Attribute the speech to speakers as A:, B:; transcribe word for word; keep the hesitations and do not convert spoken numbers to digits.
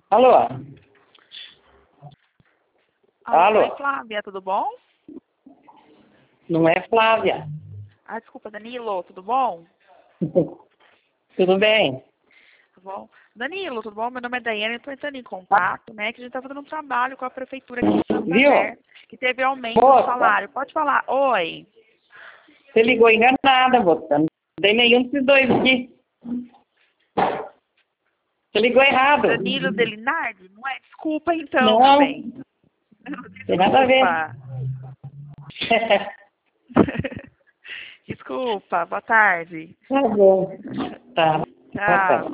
A: Alô?
B: Alô,
A: Alô?
B: oi, Flávia, tudo bom?
A: Não é Flávia.
B: Ah, desculpa, Danilo, tudo bom?
A: Tudo bem?
B: Tudo bom? Danilo, tudo bom? Meu nome é Daiane, eu estou entrando em contato, né, que a gente está fazendo um trabalho com a prefeitura aqui de Santa
A: Viu?
B: Fé, que teve aumento do
A: Moça,
B: salário. Pode falar, oi.
A: você ligou enganada, moça. Não tem nenhum desses dois aqui. Você ligou errado.
B: Danilo Delinardi? Não é? Desculpa então, meu
A: Não,
B: bem.
A: tem nada a ver.
B: Desculpa. Desculpa, boa tarde.
A: Tá bom. Tá. Boa
B: Tchau.
A: tarde.